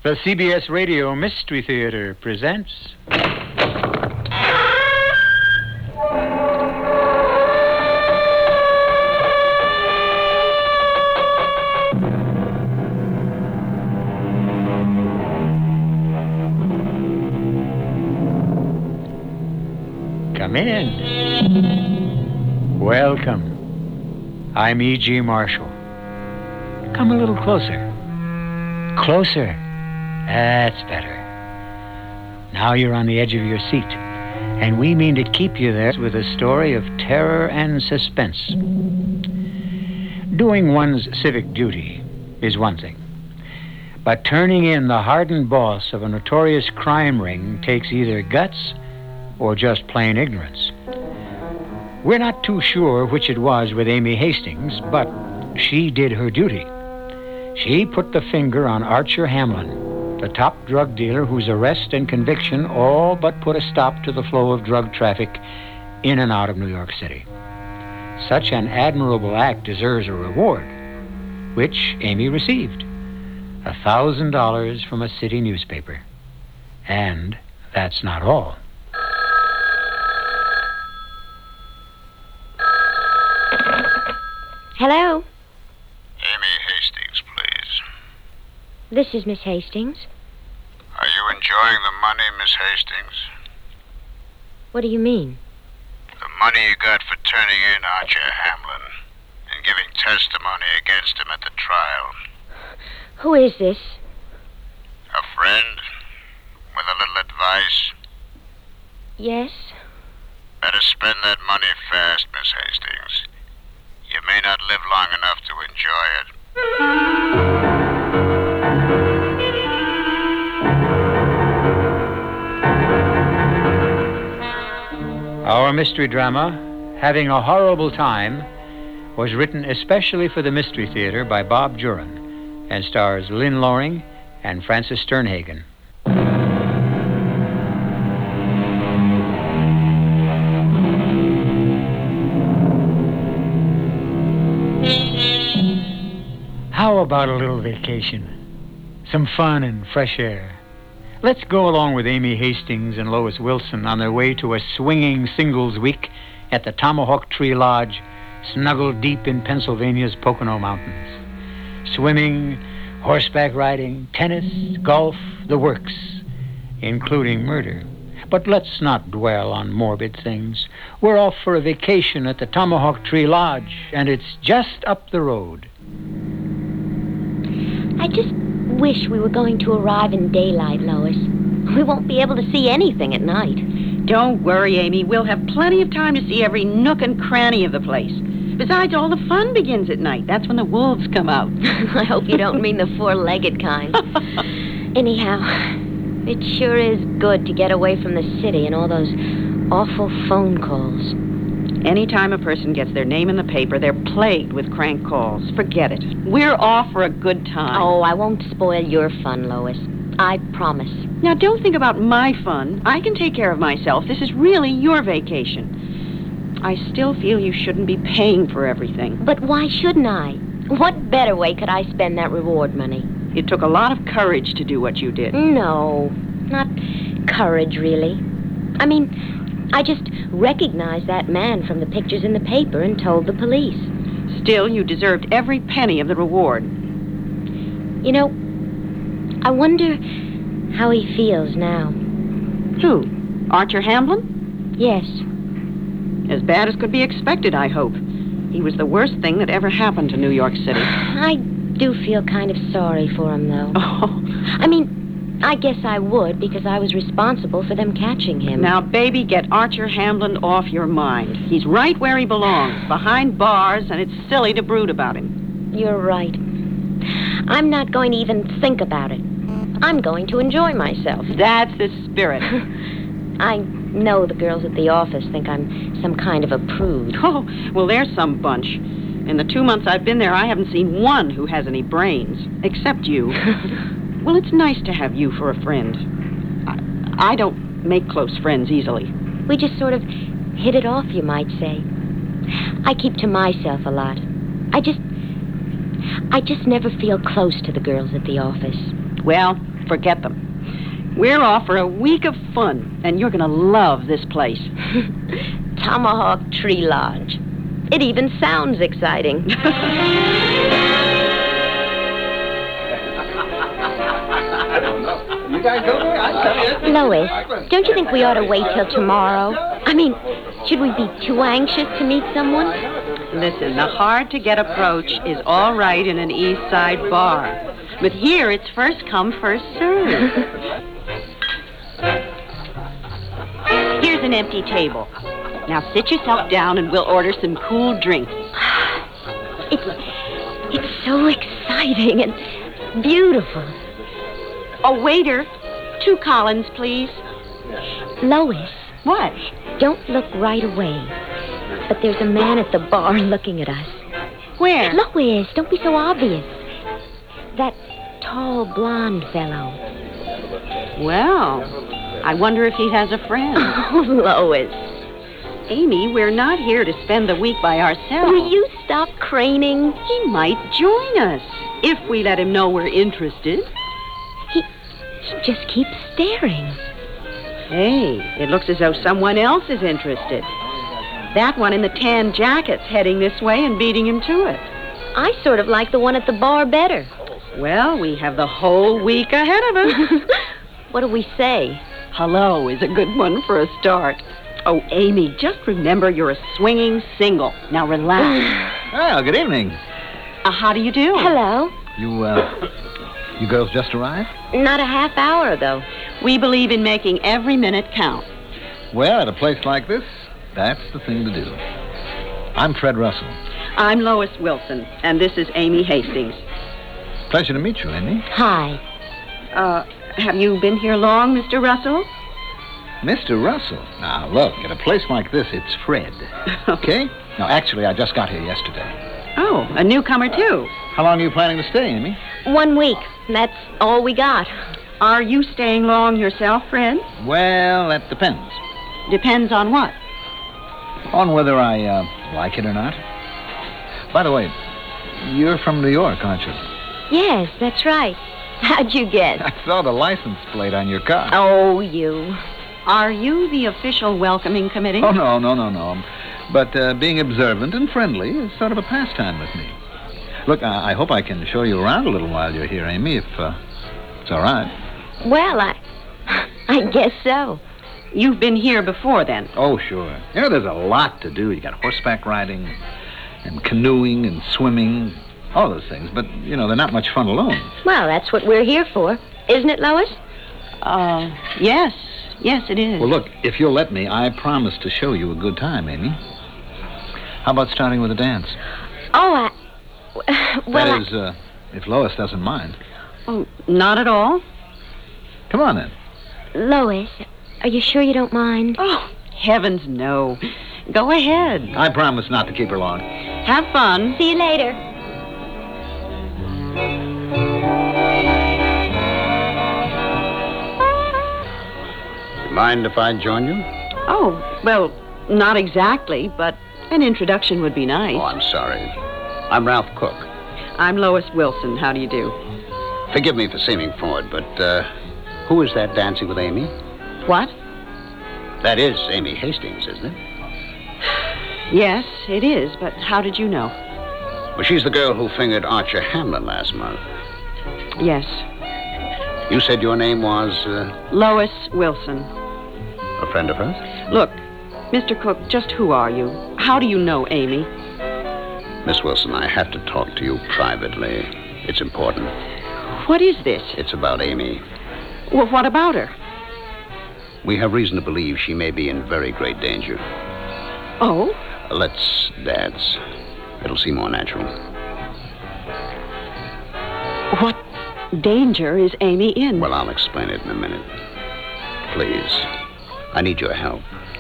The CBS Radio Mystery Theater presents... Come in. Welcome. I'm E.G. Marshall. Come a little closer. Closer. That's better. Now you're on the edge of your seat, and we mean to keep you there with a story of terror and suspense. Doing one's civic duty is one thing, but turning in the hardened boss of a notorious crime ring takes either guts or just plain ignorance. We're not too sure which it was with Amy Hastings, but she did her duty. She put the finger on Archer Hamlin, the top drug dealer whose arrest and conviction all but put a stop to the flow of drug traffic in and out of New York City. Such an admirable act deserves a reward, which Amy received. $1,000 from a city newspaper. And that's not all. Hello? Amy Hastings, please. This is Miss Hastings. Are you enjoying the money, Miss Hastings? What do you mean? The money you got for turning in Archer Hamlin and giving testimony against him at the trial. Who is this? A friend? With a little advice? Yes? Better spend that money fast, Miss Hastings. You may not live long enough to enjoy it. Our mystery drama, Having a Horrible Time, was written especially for the Mystery Theater by Bob Juran and stars Lynn Loring and Francis Sternhagen. How about a little vacation? Some fun and fresh air. Let's go along with Amy Hastings and Lois Wilson on their way to a swinging singles week at the Tomahawk Tree Lodge, snuggled deep in Pennsylvania's Pocono Mountains. Swimming, horseback riding, tennis, golf, the works, including murder. But let's not dwell on morbid things. We're off for a vacation at the Tomahawk Tree Lodge, and it's just up the road. I just wish we were going to arrive in daylight, Lois. We won't be able to see anything at night. Don't worry, Amy. We'll have plenty of time to see every nook and cranny of the place. Besides, all the fun begins at night. That's when the wolves come out. I hope you don't mean the four-legged kind. Anyhow, it sure is good to get away from the city and all those awful phone calls. Anytime a person gets their name in the paper, they're plagued with crank calls. Forget it. We're off for a good time. Oh, I won't spoil your fun, Lois. I promise. Now, don't think about my fun. I can take care of myself. This is really your vacation. I still feel you shouldn't be paying for everything. But why shouldn't I? What better way could I spend that reward money? It took a lot of courage to do what you did. No, not courage, really. I mean, I just recognized that man from the pictures in the paper and told the police. Still, you deserved every penny of the reward. You know, I wonder how he feels now. Who? Archer Hamlin? Yes. As bad as could be expected, I hope. He was the worst thing that ever happened to New York City. I do feel kind of sorry for him, though. Oh. I mean, I guess I would, because I was responsible for them catching him. Now, baby, get Archer Hamlin off your mind. He's right where he belongs, behind bars, and it's silly to brood about him. You're right. I'm not going to even think about it. I'm going to enjoy myself. That's the spirit. I know the girls at the office think I'm some kind of a prude. Oh, well, there's some bunch. In the 2 months I've been there, I haven't seen one who has any brains, except you. Well, it's nice to have you for a friend. I don't make close friends easily. We just sort of hit it off, you might say. I keep to myself a lot. I just never feel close to the girls at the office. Well, Forget them. We're off for a week of fun, and you're going to love this place. Tomahawk Tree Lodge. It even sounds exciting. Lois, don't you think we ought to wait till tomorrow? I mean, should we be too anxious to meet someone? Listen, the hard-to-get approach is all right in an East Side bar. But here, it's first come, first served. Here's an empty table. Now sit yourself down and we'll order some cool drinks. It's so exciting and beautiful. Oh, waiter, 2 Collins, please. Lois, What? don't look right away. But there's a man at the bar looking at us. Where? Lois, don't be so obvious. That tall, blonde fellow. Well, I wonder if he has a friend. Oh, Lois. Amy, we're not here to spend the week by ourselves. Will you stop craning? He might join us if we let him know we're interested. He just keeps staring. Hey, it looks as though someone else is interested. That one in the tan jacket's heading this way and beating him to it. I sort of like the one at the bar better. Well, we have the whole week ahead of us. What do we say? Hello is a good one for a start. Oh, Amy, just remember you're a swinging single. Now relax. Well, good evening. How do you do? Hello. You girls just arrived? Not a half hour ago. We believe in making every minute count. Well, at a place like this, that's the thing to do. I'm Fred Russell. I'm Lois Wilson, and this is Amy Hastings. Pleasure to meet you, Amy. Hi. Have you been here long, Mr. Russell? Mr. Russell. Now, look, at a place like this, it's Fred. Okay? Now, actually, I just got here yesterday. Oh, a newcomer, too. How long are you planning to stay, Amy? 1 week. That's all we got. Are you staying long yourself, Fred? Well, that depends. Depends on what? On whether I like it or not. By the way, you're from New York, aren't you? Yes, that's right. How'd you guess? I saw the license plate on your car. Oh, you. Are you the official welcoming committee? Oh, no. But being observant and friendly is sort of a pastime with me. Look, I hope I can show you around a little while you're here, Amy, if it's all right. Well, I guess so. You've been here before, then? Oh, sure. You know, there's a lot to do. You got horseback riding and canoeing and swimming, all those things. But, you know, they're not much fun alone. Well, that's what we're here for. Isn't it, Lois? Yes. Yes, it is. Well, look, if you'll let me, I promise to show you a good time, Amy. How about starting with a dance? Oh, That is, if Lois doesn't mind. Oh, not at all? Come on, then. Lois, are you sure you don't mind? Oh, heavens, no. Go ahead. I promise not to keep her long. Have fun. See you later. Mind if I join you? Oh, well, not exactly, but an introduction would be nice. Oh, I'm sorry. I'm Ralph Cook. I'm Lois Wilson. How do you do? Forgive me for seeming forward, but who is that dancing with Amy? What? That is Amy Hastings, isn't it? Yes, it is, but how did you know? Well, she's the girl who fingered Archer Hamlin last month. Yes, You said your name was Lois Wilson. a friend of hers? Look, Mr. Cook, just who are you? How do you know Amy? Miss Wilson, I have to talk to you privately. It's important. What is this? It's about Amy. Well, what about her? We have reason to believe she may be in very great danger. Oh? Let's dance. It'll seem more natural. What danger is Amy in? Well, I'll explain it in a minute. Please. I need your help.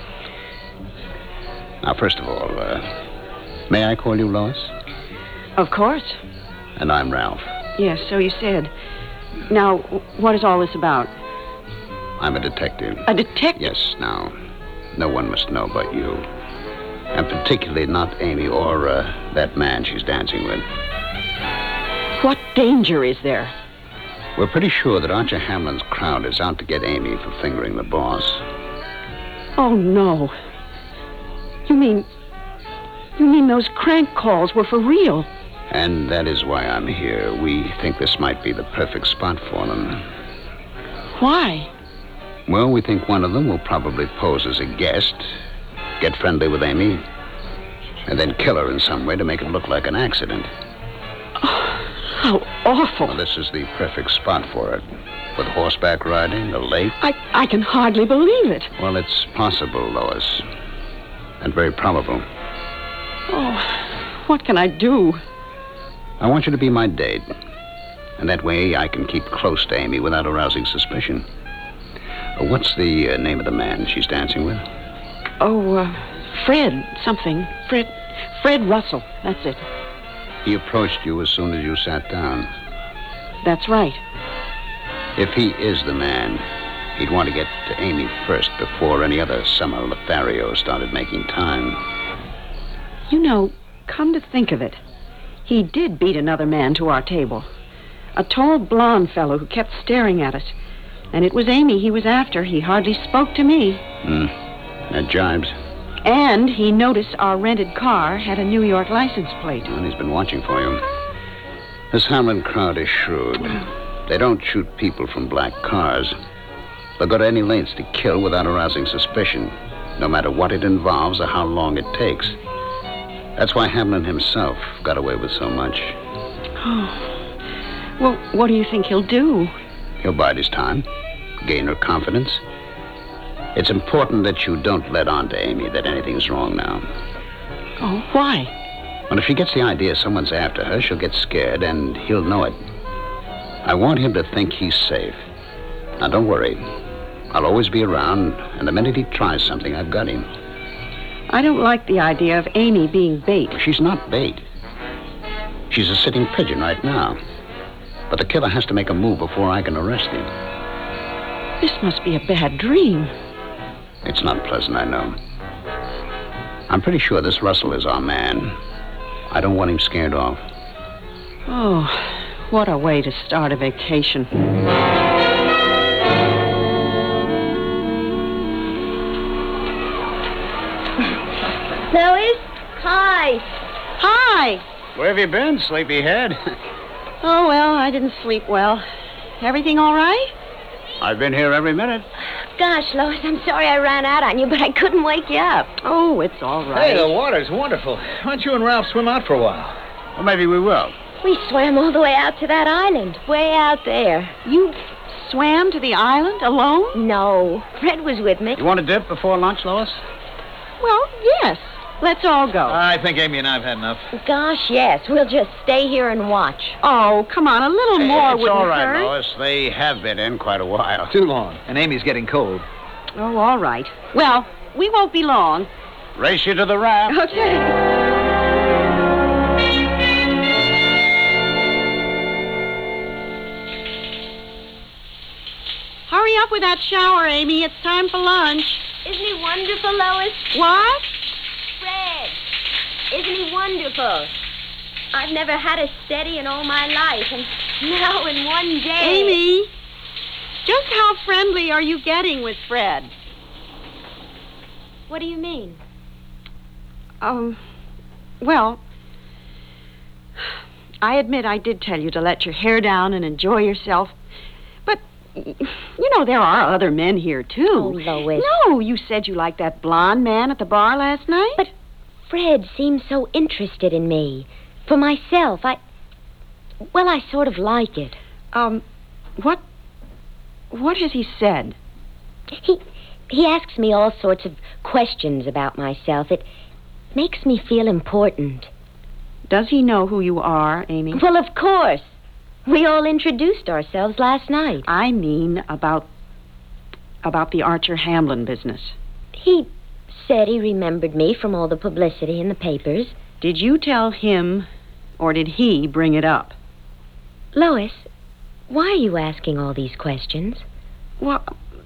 Now, first of all, may I call you Lois? Of course. And I'm Ralph. Yes, so you said. Now, what is all this about? I'm a detective. A detective? Yes, now, no one must know but you. And particularly not Amy or that man she's dancing with. What danger is there? We're pretty sure that Archer Hamlin's crowd is out to get Amy for fingering the boss. Oh, no. You mean those crank calls were for real? And that is why I'm here. We think this might be the perfect spot for them. Why? Well, we think one of them will probably pose as a guest, get friendly with Amy, and then kill her in some way to make it look like an accident. Oh, how awful. Well, this is the perfect spot for it. With horseback riding, a lake. I can hardly believe it. Well, it's possible, Lois. And very probable. Oh, what can I do? I want you to be my date. And that way I can keep close to Amy without arousing suspicion. What's the name of the man she's dancing with? Oh, Fred something. Fred Russell, that's it. He approached you as soon as you sat down. That's right. If he is the man, he'd want to get to Amy first before any other summer Lothario started making time. You know, come to think of it, he did beat another man to our table. A tall, blonde fellow who kept staring at us. And it was Amy he was after. He hardly spoke to me. That jibes. And he noticed our rented car had a New York license plate. Well, he's been watching for you. This Hamlin crowd is shrewd. They don't shoot people from black cars. They'll go to any lengths to kill without arousing suspicion, no matter what it involves or how long it takes. That's why Hamlin himself got away with so much. Oh. Well, what do you think he'll do? He'll bide his time, gain her confidence. It's important that you don't let on to Amy that anything's wrong now. Oh, why? Well, if she gets the idea someone's after her, she'll get scared, and he'll know it. I want him to think he's safe. Now, don't worry. I'll always be around, and the minute he tries something, I've got him. I don't like the idea of Amy being bait. She's not bait. She's a sitting pigeon right now. But the killer has to make a move before I can arrest him. This must be a bad dream. It's not pleasant, I know. I'm pretty sure this Russell is our man. I don't want him scared off. Oh, what a way to start a vacation. Lois? Hi. Hi. Where have you been, sleepyhead? Oh, well, I didn't sleep well. Everything all right? I've been here every minute. Gosh, Lois, I'm sorry I ran out on you, but I couldn't wake you up. Oh, it's all right. Hey, the water's wonderful. Why don't you and Ralph swim out for a while? Well, maybe we will. We swam all the way out to that island, way out there. You swam to the island alone? No, Fred was with me. You want a dip before lunch, Lois? Well, yes. Let's all go. I think Amy and I have had enough. Gosh, yes. We'll just stay here and watch. Oh, come on. A little more It's wouldn't all right, hurt. Lois. They have been in quite a while. Too long. And Amy's getting cold. Oh, all right. Well, we won't be long. Race you to the raft. Okay. Hurry up with that shower, Amy. It's time for lunch. Isn't he wonderful, Lois? What? Fred. Isn't he wonderful? I've never had a steady in all my life, and now in one day... Amy, just how friendly are you getting with Fred? What do you mean? Well, I admit I did tell you to let your hair down and enjoy yourself. But, you know, there are other men here, too. Oh, Lois. No, you said you liked that blonde man at the bar last night. But Fred seems so interested in me. For myself, I sort of like it. What has he said? He asks me all sorts of questions about myself. It makes me feel important. Does he know who you are, Amy? Well, of course. We all introduced ourselves last night. I mean about the Archer Hamlin business. He said he remembered me from all the publicity in the papers. Did you tell him, or did he bring it up? Lois, why are you asking all these questions? Well,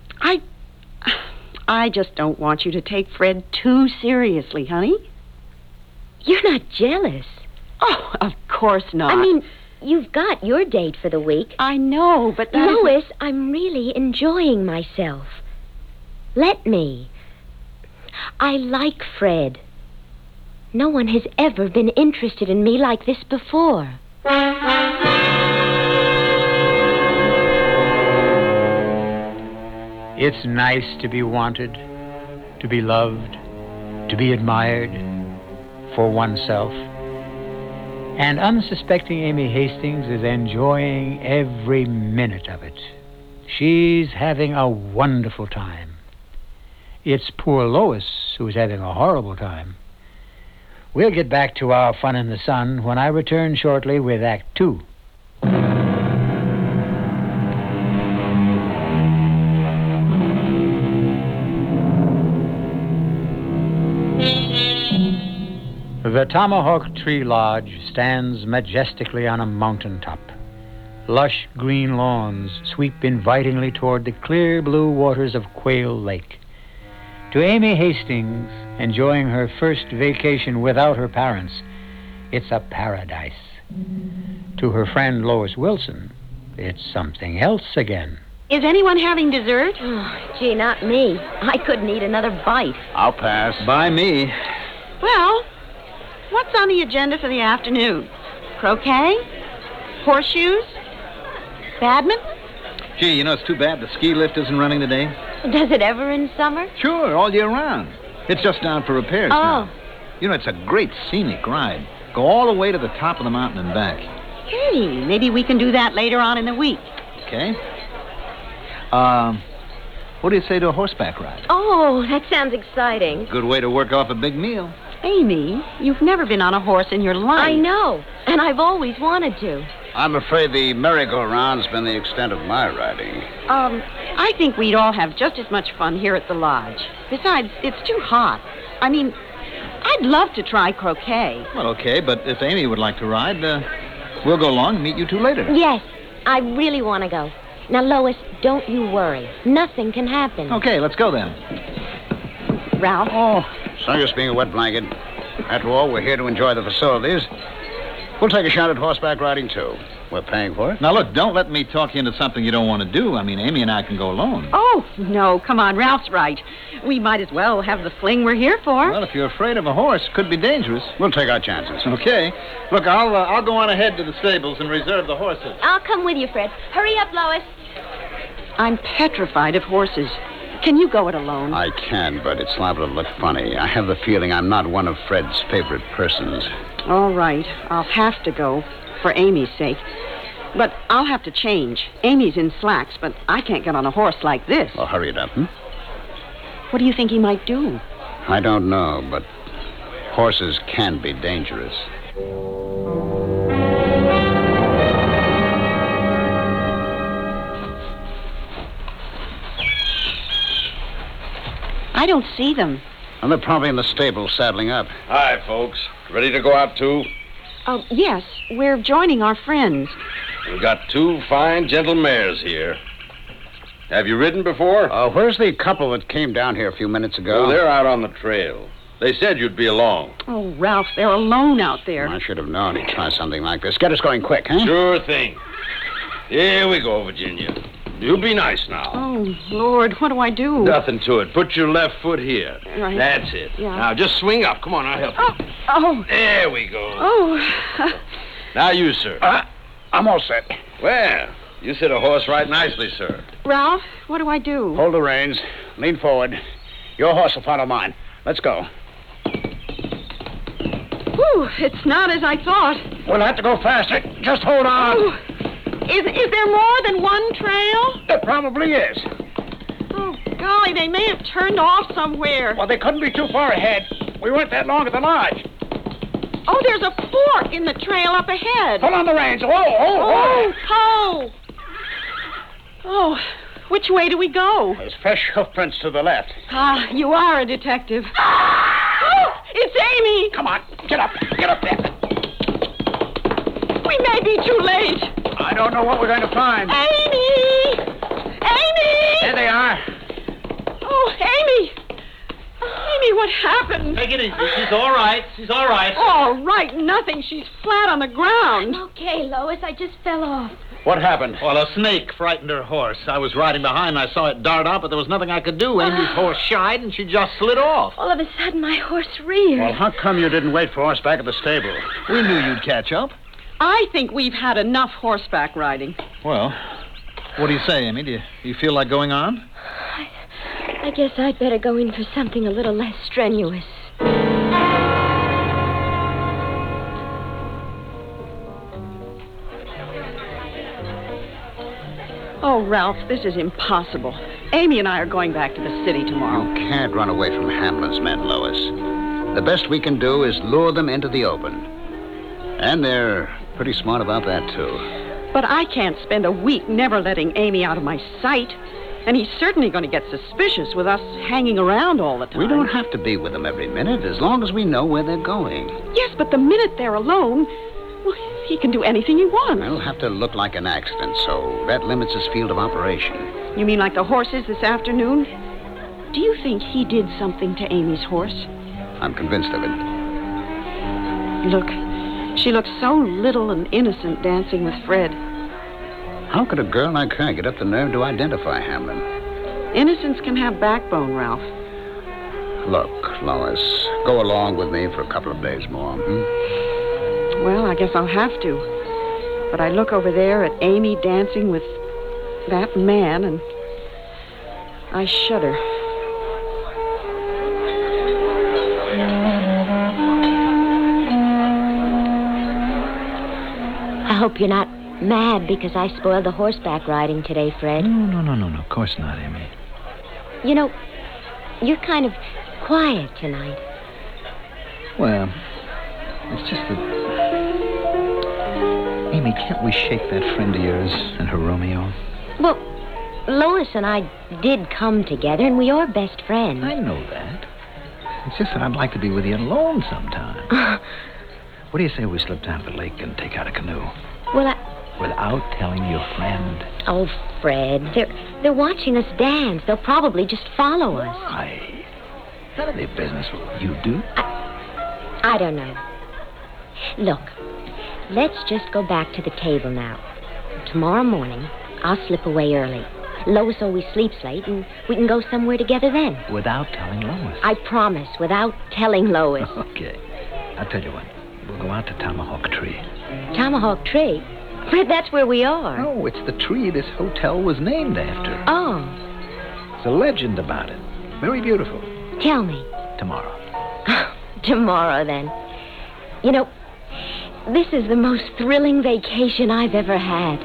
I just don't want you to take Fred too seriously, honey. You're not jealous. Oh, of course not. I mean, you've got your date for the week. I know, but that isn't- Lois, I'm really enjoying myself. Let me. I like Fred. No one has ever been interested in me like this before. It's nice to be wanted, to be loved, to be admired for oneself. And unsuspecting Amy Hastings is enjoying every minute of it. She's having a wonderful time. It's poor Lois who's having a horrible time. We'll get back to our fun in the sun when I return shortly with Act Two. The Tomahawk Tree Lodge stands majestically on a mountaintop. Lush green lawns sweep invitingly toward the clear blue waters of Quail Lake. To Amy Hastings, enjoying her first vacation without her parents, it's a paradise. To her friend Lois Wilson, it's something else again. Is anyone having dessert? Oh, gee, not me. I couldn't eat another bite. I'll pass. By me. Well, what's on the agenda for the afternoon? Croquet? Horseshoes? Badminton? Gee, you know, it's too bad the ski lift isn't running today. Does it ever in summer? Sure, all year round. It's just down for repairs now. You know, it's a great scenic ride. Go all the way to the top of the mountain and back. Hey, maybe we can do that later on in the week. Okay? What do you say to a horseback ride? Oh, that sounds exciting. Good way to work off a big meal. Amy, you've never been on a horse in your life. I know, and I've always wanted to. I'm afraid the merry-go-round's been the extent of my riding. I think we'd all have just as much fun here at the lodge. Besides, it's too hot. I mean, I'd love to try croquet. Well, okay, but if Amy would like to ride, we'll go along and meet you two later. Yes, I really want to go. Now, Lois, don't you worry. Nothing can happen. Okay, let's go then. Ralph? Oh, it's no use being a wet blanket. After all, we're here to enjoy the facilities. We'll take a shot at horseback riding, too. We're paying for it. Now, look, don't let me talk you into something you don't want to do. I mean, Amy and I can go alone. Oh, no, come on, Ralph's right. We might as well have the fling we're here for. Well, if you're afraid of a horse, it could be dangerous. We'll take our chances. Okay. Look, I'll go on ahead to the stables and reserve the horses. I'll come with you, Fred. Hurry up, Lois. I'm petrified of horses. Can you go it alone? I can, but it's liable to look funny. I have the feeling I'm not one of Fred's favorite persons. All right, I'll have to go, for Amy's sake. But I'll have to change. Amy's in slacks, but I can't get on a horse like this. Well, hurry it up, What do you think he might do? I don't know, but horses can be dangerous. I don't see them. And they're probably in the stable saddling up. Hi, folks. Ready to go out, too? Yes, we're joining our friends. We've got two fine, gentle mares here. Have you ridden before? Where's the couple that came down here a few minutes ago? Oh, they're out on the trail. They said you'd be along. Oh, Ralph, they're alone out there. I should have known he'd try something like this. Get us going quick, huh? Sure thing. Here we go, Virginia. You be nice now. Oh, Lord, what do I do? Nothing to it. Put your left foot here. Right. That's it. Yeah. Now, just swing up. Come on, I'll help you. Oh. There we go. Oh. Now you, sir. I'm all set. Well, you sit a horse right nicely, sir. Ralph, what do I do? Hold the reins. Lean forward. Your horse will follow mine. Let's go. Whew, it's not as I thought. We'll have to go faster. Just hold on. Oh. Is there more than one trail? There probably is. Oh, golly, they may have turned off somewhere. Well, they couldn't be too far ahead. We weren't that long at the lodge. Oh, there's a fork in the trail up ahead. Hold on the reins. Whoa. Oh. Oh, which way do we go? There's fresh hoof prints to the left. Ah, you are a detective. Oh, it's Amy. Come on. Get up. Get up there. We may be too late. I don't know what we're going to find. Amy! There they are. Oh, Amy! Amy, what What happened? Take it easy. She's all right. She's all right. All right, nothing. She's flat on the ground. Okay, Lois, I just fell off. What happened? Well, a snake frightened her horse. I was riding behind and I saw it dart out, but there was nothing I could do. Amy's horse shied and she just slid off. All of a sudden, my horse reared. Well, how come you didn't wait for us back at the stable? We knew you'd catch up. I think we've had enough horseback riding. Well, what do you say, Amy? Do you feel like going on? I guess I'd better go in for something a little less strenuous. Oh, Ralph, this is impossible. Amy and I are going back to the city tomorrow. You can't run away from Hamlin's men, Lois. The best we can do is lure them into the open. And they're pretty smart about that, too. But I can't spend a week never letting Amy out of my sight. And he's certainly going to get suspicious with us hanging around all the time. We don't have to be with them every minute as long as we know where they're going. Yes, but the minute they're alone, well, he can do anything he wants. It'll have to look like an accident, so that limits his field of operation. You mean like the horses this afternoon? Do you think he did something to Amy's horse? I'm convinced of it. Look, she looks so little and innocent dancing with Fred. How could a girl like her get up the nerve to identify Hamlin? Innocence can have backbone, Ralph. Look, Lois, go along with me for a couple of days more. Well, I guess I'll have to. But I look over there at Amy dancing with that man, and I shudder. I hope you're not mad because I spoiled the horseback riding today, Fred. No. Of course not, Amy. You know, you're kind of quiet tonight. Well, it's just that... Amy, can't we shake that friend of yours and her Romeo? Well, Lois and I did come together, and we are best friends. I know that. It's just that I'd like to be with you alone sometime. What do you say we slip down to the lake and take out a canoe? Well, Without telling your friend. Oh, Fred, they're watching us dance. They'll probably just follow us. Why? None of their business what you do. I don't know. Look, let's just go back to the table now. Tomorrow morning, I'll slip away early. Lois always sleeps late, and we can go somewhere together then. Without telling Lois. I promise, without telling Lois. Okay. I'll tell you what. We'll go out to Tomahawk Tree. Tomahawk Tree? Fred, that's where we are. No, it's the tree this hotel was named after. Oh. There's a legend about it. Very beautiful. Tell me. Tomorrow. Tomorrow, then. You know, this is the most thrilling vacation I've ever had.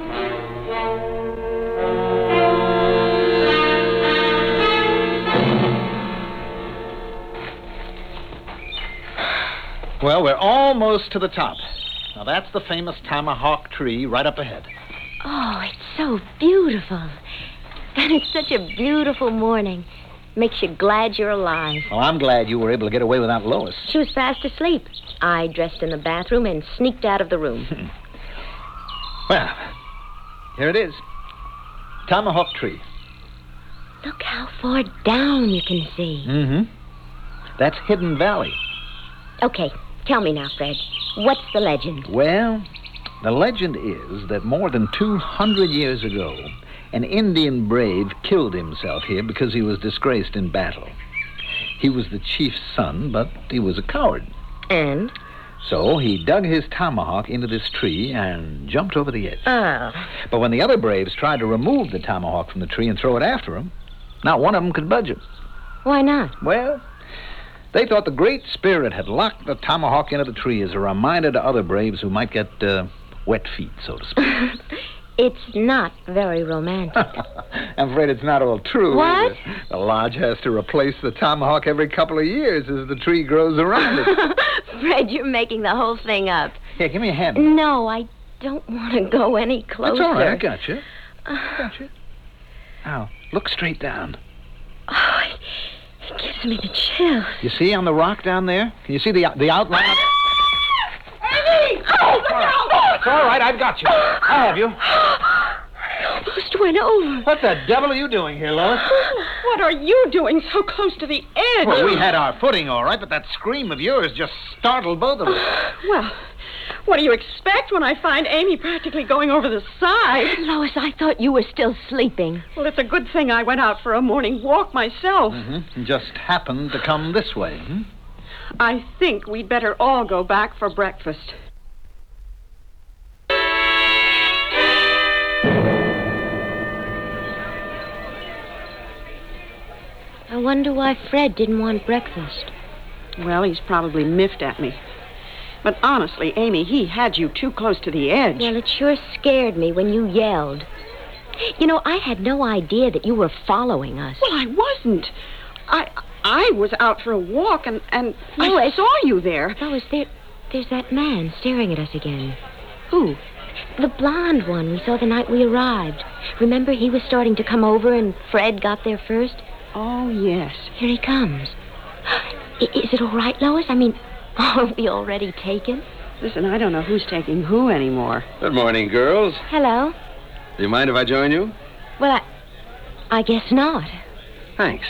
Well, we're almost to the top. Now, that's the famous Tomahawk Tree right up ahead. Oh, it's so beautiful. And it's such a beautiful morning. Makes you glad you're alive. Well, I'm glad you were able to get away without Lois. She was fast asleep. I dressed in the bathroom and sneaked out of the room. Well, here it is. Tomahawk Tree. Look how far down you can see. Mm-hmm. That's Hidden Valley. Okay, tell me now, Fred. What's the legend? Well, the legend is that more than 200 years ago, an Indian brave killed himself here because he was disgraced in battle. He was the chief's son, but he was a coward. And? So he dug his tomahawk into this tree and jumped over the edge. Oh. But when the other braves tried to remove the tomahawk from the tree and throw it after him, not one of them could budge it. Why not? Well, they thought the Great Spirit had locked the tomahawk into the tree as a reminder to other braves who might get wet feet, so to speak. It's not very romantic. I'm afraid it's not all true. What? Is it? The lodge has to replace the tomahawk every couple of years as the tree grows around it. Fred, you're making the whole thing up. Here, give me a hand. No, I don't want to go any closer. That's all right, I got you. Now, look straight down. Oh, it gives me the chills. You see on the rock down there? Can you see the outline? Amy! Oh, look out! It's all right, I've got you. I have you. I almost went over. What the devil are you doing here, Lois? What are you doing so close to the edge? Well, we had our footing all right, but that scream of yours just startled both of us. Well, what do you expect when I find Amy practically going over the side? Lois, I thought you were still sleeping. Well, it's a good thing I went out for a morning walk myself. Mm-hmm. Just happened to come this way. I think we'd better all go back for breakfast. I wonder why Fred didn't want breakfast. Well, he's probably miffed at me. But honestly, Amy, he had you too close to the edge. Well, it sure scared me when you yelled. You know, I had no idea that you were following us. Well, I wasn't. I was out for a walk, and I Lois. saw you there. Lois, there's that man staring at us again. Who? The blonde one we saw the night we arrived. Remember, he was starting to come over and Fred got there first? Oh, yes. Here he comes. Is it all right, Lois? I mean, are we already taken? Listen, I don't know who's taking who anymore. Good morning, girls. Hello? Do you mind if I join you? Well, I guess not. Thanks.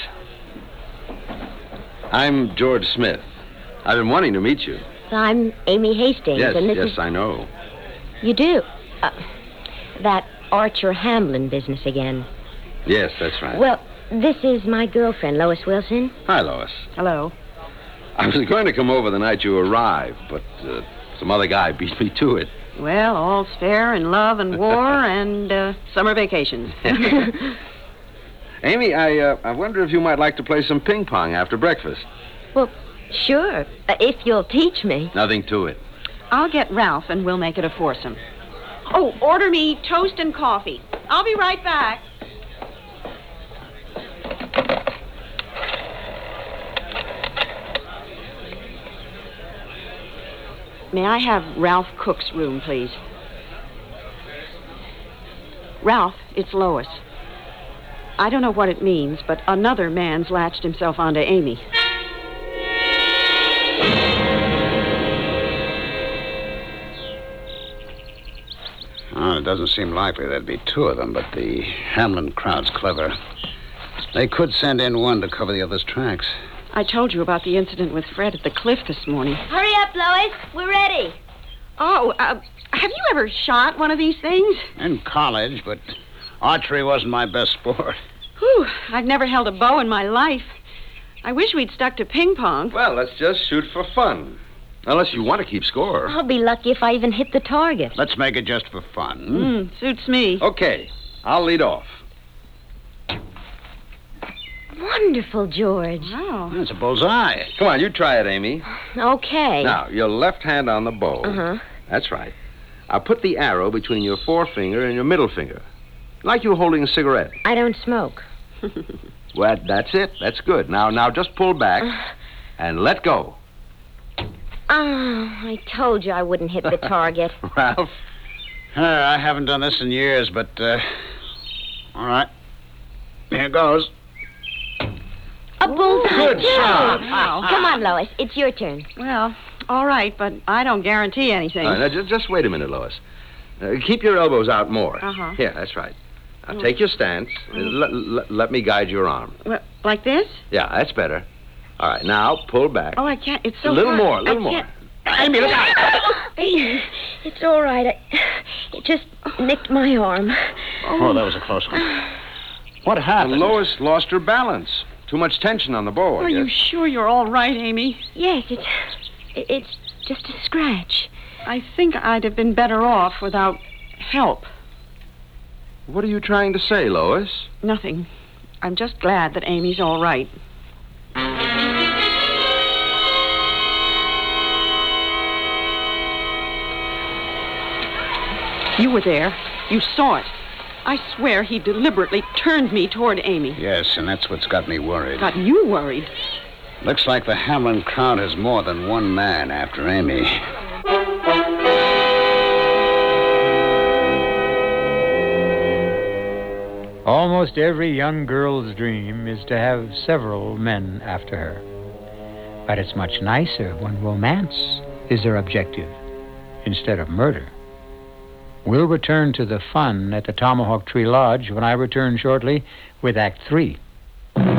I'm George Smith. I've been wanting to meet you. I'm Amy Hastings, Yes, and this yes, is... I know. You do? That Archer Hamlin business again. Yes, that's right. Well, this is my girlfriend, Lois Wilson. Hi, Lois. Hello. I was going to come over the night you arrived, but some other guy beat me to it. Well, all's fair in love and war and summer vacations. Amy, I wonder if you might like to play some ping pong after breakfast. Well, sure, if you'll teach me. Nothing to it. I'll get Ralph and we'll make it a foursome. Oh, order me toast and coffee. I'll be right back. May I have Ralph Cook's room, please? Ralph, it's Lois. I don't know what it means, but another man's latched himself onto Amy. Oh, it doesn't seem likely there'd be two of them, but the Hamlin crowd's clever. They could send in one to cover the other's tracks. I told you about the incident with Fred at the cliff this morning. Hurry up, Lois. We're ready. Oh, have you ever shot one of these things? In college, but archery wasn't my best sport. Whew, I've never held a bow in my life. I wish we'd stuck to ping pong. Well, let's just shoot for fun. Unless you want to keep score. I'll be lucky if I even hit the target. Let's make it just for fun. Suits me. Okay, I'll lead off. Wonderful, George. Wow. That's a bullseye. Come on, you try it, Amy. Okay. Now, your left hand on the bow. Uh-huh. That's right. Now, put the arrow between your forefinger and your middle finger. Like you were holding a cigarette. I don't smoke. Well, that's it. That's good. Now, just pull back and let go. I told you I wouldn't hit the target. Ralph? I haven't done this in years, but, all right. Here goes. A bullseye. Good shot. Wow. Come on, Lois. It's your turn. Well, all right, but I don't guarantee anything. Now, just wait a minute, Lois. Keep your elbows out more. Uh-huh. Here, that's right. Now, take your stance. Let me guide your arm. Well, like this? Yeah, that's better. All right, now pull back. Oh, I can't. It's so a little hard. more, a little I more. can't. Amy, look out! It's all right. It just nicked my arm. Oh, that was a close one. What happened? Lois lost her balance. Too much tension on the bow, I Are you guess. sure you're all right, Amy? Yes, it's just a scratch. I think I'd have been better off without help. What are you trying to say, Lois? Nothing. I'm just glad that Amy's all right. You were there. You saw it. I swear he deliberately turned me toward Amy. Yes, and that's what's got me worried. Got you worried. Looks like the Hamlin crowd has more than one man after Amy. Almost every young girl's dream is to have several men after her. But it's much nicer when romance is their objective instead of murder. We'll return to the fun at the Tomahawk Tree Lodge when I return shortly with Act 3.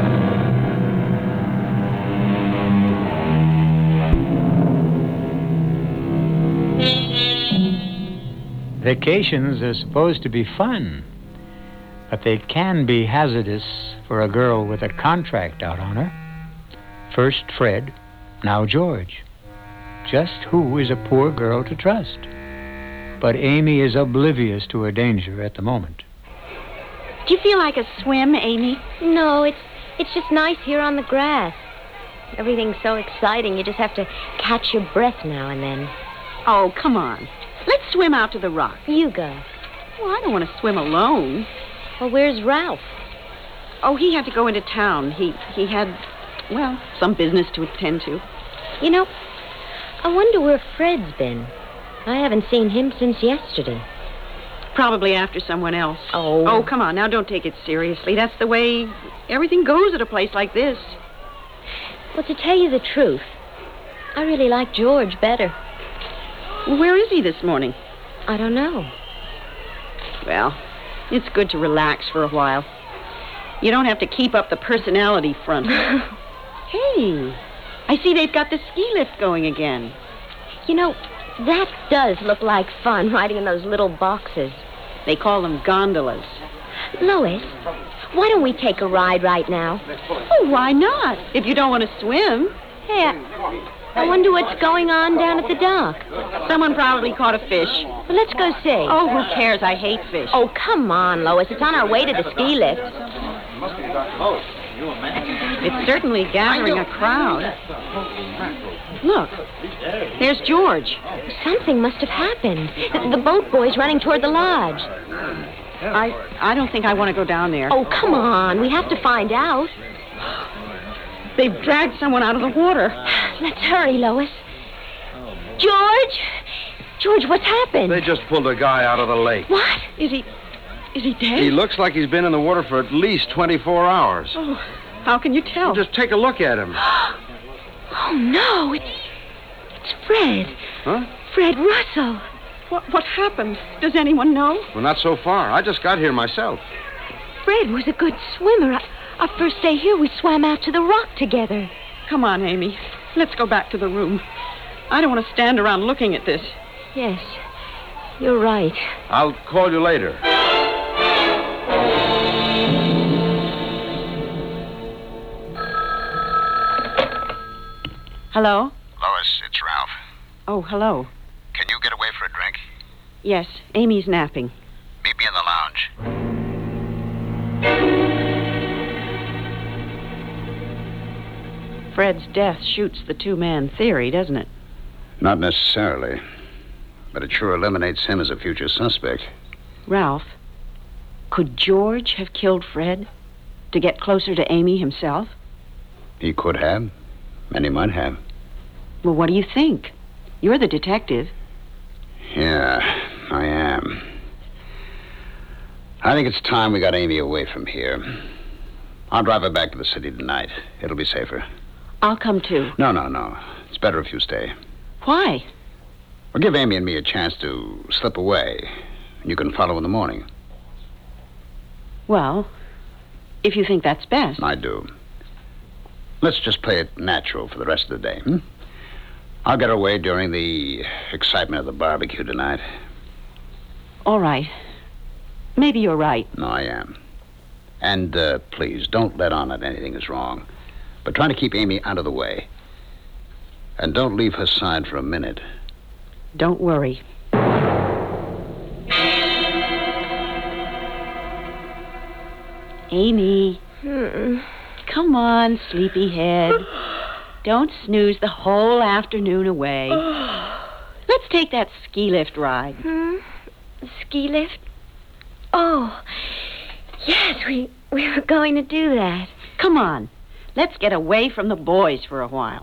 Vacations are supposed to be fun, but they can be hazardous for a girl with a contract out on her. First Fred, now George. Just who is a poor girl to trust? But Amy is oblivious to her danger at the moment. Do you feel like a swim, Amy? No, it's just nice here on the grass. Everything's so exciting, you just have to catch your breath now and then. Oh, come on. Let's swim out to the rock. You go. Well, I don't want to swim alone. Well, where's Ralph? Oh, he had to go into town. He had, well, some business to attend to. You know, I wonder where Fred's been. I haven't seen him since yesterday. Probably after someone else. Oh. Oh, come on. Now, don't take it seriously. That's the way everything goes at a place like this. Well, to tell you the truth, I really like George better. Well, where is he this morning? I don't know. Well, it's good to relax for a while. You don't have to keep up the personality front. Hey, I see they've got the ski lift going again. You know, that does look like fun, riding in those little boxes. They call them gondolas. Lois, why don't we take a ride right now? Oh, why not? If you don't want to swim. Hey, I wonder what's going on down at the dock. Someone probably caught a fish. Well, let's go see. Oh, who cares? I hate fish. Oh, come on, Lois. It's on our way to the ski lift. It's certainly gathering a crowd. Look, there's George. Something must have happened. The boat boy's running toward the lodge. I don't think I want to go down there. Oh, come on. We have to find out. They've dragged someone out of the water. Let's hurry, Lois. George? George, what's happened? They just pulled a guy out of the lake. What? Is he dead? He looks like he's been in the water for at least 24 hours. Oh, how can you tell? Well, just take a look at him. Oh, no. It's Fred. Huh? Fred Russell. What happened? Does anyone know? Well, not so far. I just got here myself. Fred was a good swimmer. Our first day here, we swam out to the rock together. Come on, Amy. Let's go back to the room. I don't want to stand around looking at this. Yes, you're right. I'll call you later. Hello? Lois, it's Ralph. Oh, hello. Can you get away for a drink? Yes, Amy's napping. Meet me in the lounge. Fred's death shoots the two-man theory, doesn't it? Not necessarily. But it sure eliminates him as a future suspect. Ralph, could George have killed Fred to get closer to Amy himself? He could have, and he might have. Well, what do you think? You're the detective. Yeah, I am. I think it's time we got Amy away from here. I'll drive her back to the city tonight. It'll be safer. I'll come too. No. It's better if you stay. Why? Well, give Amy and me a chance to slip away. And you can follow in the morning. Well, if you think that's best. I do. Let's just play it natural for the rest of the day, hmm? I'll get away during the excitement of the barbecue tonight. All right. Maybe you're right. No, I am. And, please, don't let on that anything is wrong. But try to keep Amy out of the way. And don't leave her side for a minute. Don't worry. Amy. Come on, sleepyhead. Don't snooze the whole afternoon away. Let's take that ski lift ride. Ski lift? Oh, yes, we were going to do that. Come on. Let's get away from the boys for a while.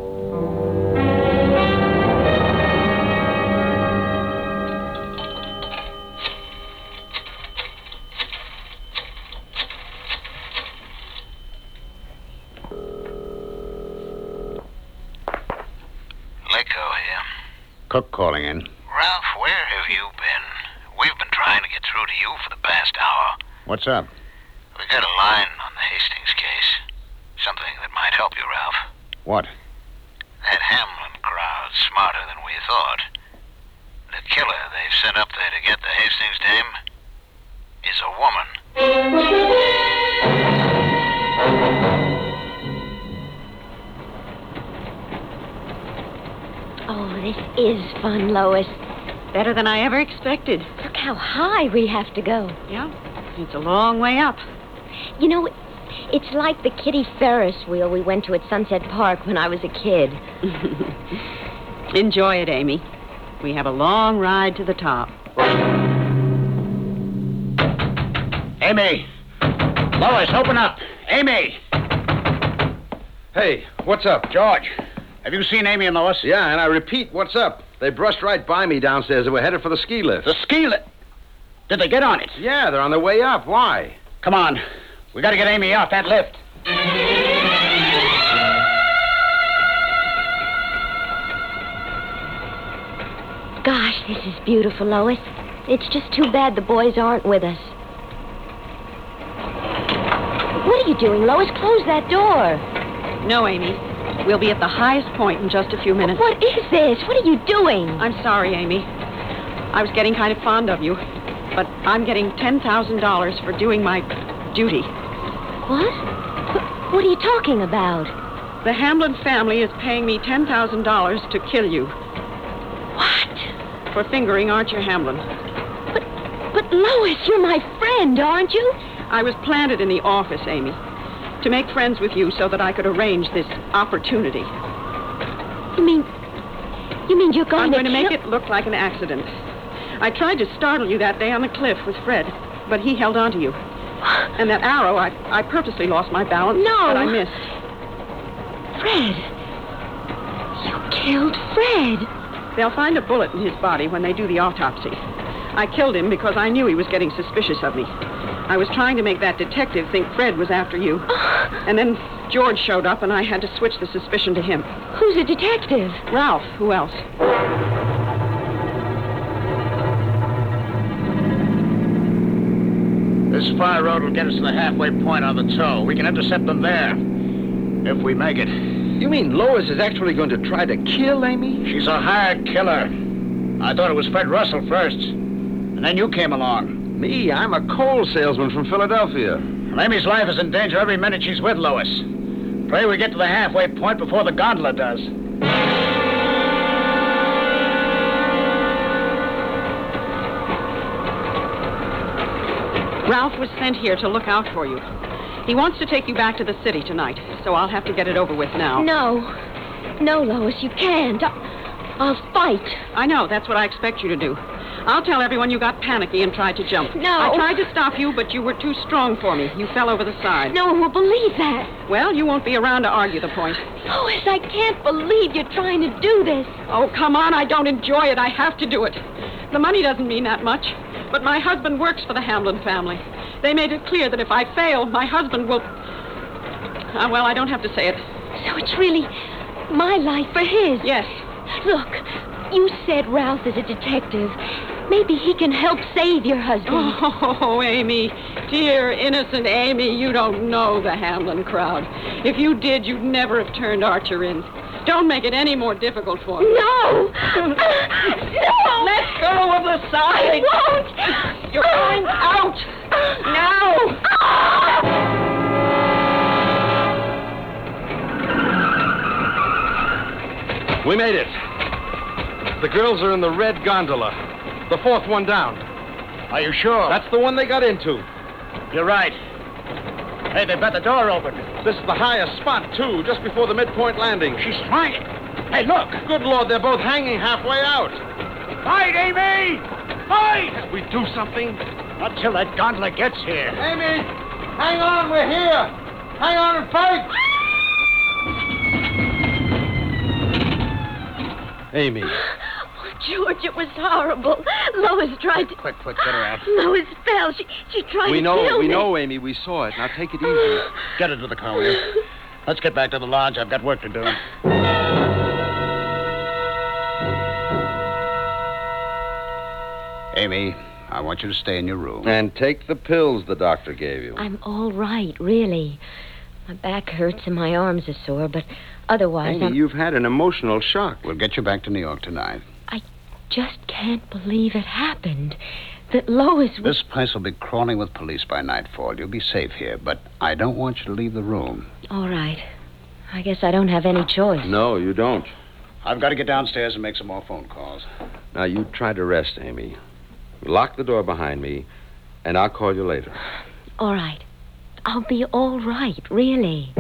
Laco here. Cook calling in. Ralph, where have you been? We've been trying to get through to you for the past hour. What's up? We got a line on the Hastings case. Something that might help you, Ralph. What? That Hamlin crowd's smarter than we thought. The killer they've sent up there to get the Hastings dame is a woman. Oh, this is fun, Lois. Better than I ever expected. Look how high we have to go. Yeah, it's a long way up. You know, it's like the Kitty Ferris wheel we went to at Sunset Park when I was a kid. Enjoy it, Amy. We have a long ride to the top. Amy! Lois, open up! Amy! Hey, what's up? George, have you seen Amy and Lois? Yeah, and I repeat, what's up? They brushed right by me downstairs and were headed for the ski lift. The ski lift? Did they get on it? Yeah, they're on their way up. Why? Come on. We gotta get Amy off that lift. Gosh, this is beautiful, Lois. It's just too bad the boys aren't with us. What are you doing, Lois? Close that door. No, Amy. We'll be at the highest point in just a few minutes. What is this? What are you doing? I'm sorry, Amy. I was getting kind of fond of you, but I'm getting $10,000 for doing my duty. What? What are you talking about? The Hamlin family is paying me $10,000 to kill you. What? For fingering Archer Hamlin. But Lois, you're my friend, aren't you? I was planted in the office, Amy, to make friends with you so that I could arrange this opportunity. You mean you're going I'm to going to make it look like an accident. I tried to startle you that day on the cliff with Fred, but he held on to you. And that arrow, I purposely lost my balance, No. but I missed. Fred. You killed Fred. They'll find a bullet in his body when they do the autopsy. I killed him because I knew he was getting suspicious of me. I was trying to make that detective think Fred was after you. And then George showed up, and I had to switch the suspicion to him. Who's a detective? Ralph. Who else? This fire road will get us to the halfway point on the toe. We can intercept them there. If we make it. You mean Lois is actually going to try to kill Amy? She's a hired killer. I thought it was Fred Russell first. And then you came along. Me? I'm a coal salesman from Philadelphia. Well, Amy's life is in danger every minute she's with Lois. Pray we get to the halfway point before the gondola does. Ralph was sent here to look out for you. He wants to take you back to the city tonight, so I'll have to get it over with now. No, Lois, you can't. I'll fight. I know, that's what I expect you to do. I'll tell everyone you got panicky and tried to jump. No. I tried to stop you, but you were too strong for me. You fell over the side. No one will believe that. Well, you won't be around to argue the point. Lois, I can't believe you're trying to do this. Oh, come on, I don't enjoy it. I have to do it. The money doesn't mean that much, but my husband works for the Hamlin family. They made it clear that if I fail, my husband will... well, I don't have to say it. So it's really my life for his. Yes. Look, you said Ralph is a detective. Maybe he can help save your husband. Oh, Amy, dear, innocent Amy, you don't know the Hamlin crowd. If you did, you'd never have turned Archer in. Don't make it any more difficult for me. No! No! Let go of the side. I won't! You're going out. Now! We made it. The girls are in the red gondola. The fourth one down. Are you sure? That's the one they got into. You're right. Hey, they've got the door open. This is the highest spot, too, just before the midpoint landing. She's trying it. Hey, look. Good Lord, they're both hanging halfway out. Fight, Amy! Fight! We do something? Not till that gondola gets here. Amy, hang on, we're here. Hang on and fight. Amy. George, it was horrible. Lois tried to... Quick, get her out. Lois fell. She tried to kill me. We know, Amy. We saw it. Now take it easy. Get her to the car, will you? Let's get back to the lodge. I've got work to do. Amy, I want you to stay in your room. And take the pills the doctor gave you. I'm all right, really. My back hurts and my arms are sore, but otherwise Amy, you've had an emotional shock. We'll get you back to New York tonight. I just can't believe it happened. That Lois was... This place will be crawling with police by nightfall. You'll be safe here, but I don't want you to leave the room. All right. I guess I don't have any choice. No, you don't. I've got to get downstairs and make some more phone calls. Now, you try to rest, Amy. Lock the door behind me, and I'll call you later. All right. I'll be all right, really.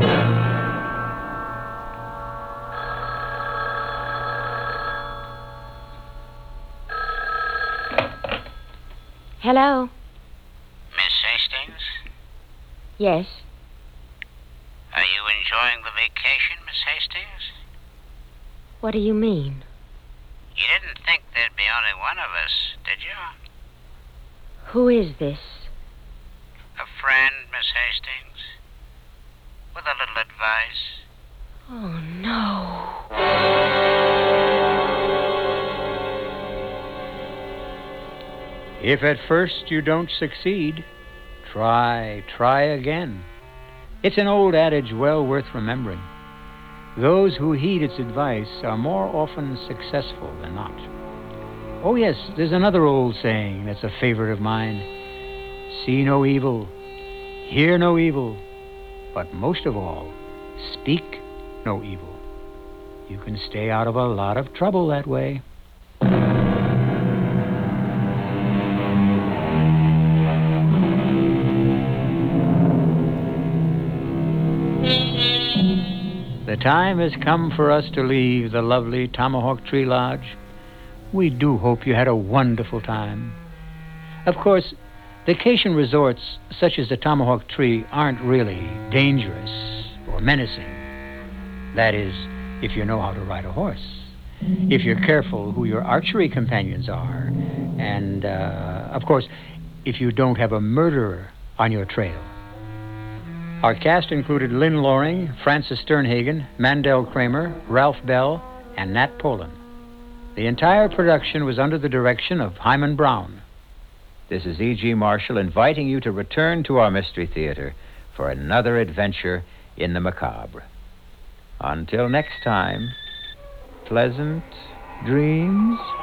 Hello? Miss Hastings, Yes. are you enjoying the vacation, Miss Hastings? What do you mean? You didn't think there'd be only one of us, did you? Who is this? A friend, Miss Hastings, with a little advice. Oh, no. If at first you don't succeed, try again. It's an old adage well worth remembering. Those who heed its advice are more often successful than not. Oh, yes, there's another old saying that's a favorite of mine. See no evil, hear no evil, but most of all, speak no evil. You can stay out of a lot of trouble that way. The time has come for us to leave the lovely Tomahawk Tree Lodge. We do hope you had a wonderful time. Of course, vacation resorts such as the Tomahawk Tree aren't really dangerous or menacing. That is, if you know how to ride a horse, if you're careful who your archery companions are, and, of course, if you don't have a murderer on your trail. Our cast included Lynn Loring, Francis Sternhagen, Mandel Kramer, Ralph Bell, and Nat Polan. The entire production was under the direction of Hyman Brown. This is E.G. Marshall inviting you to return to our Mystery Theater for another adventure in the macabre. Until next time, pleasant dreams.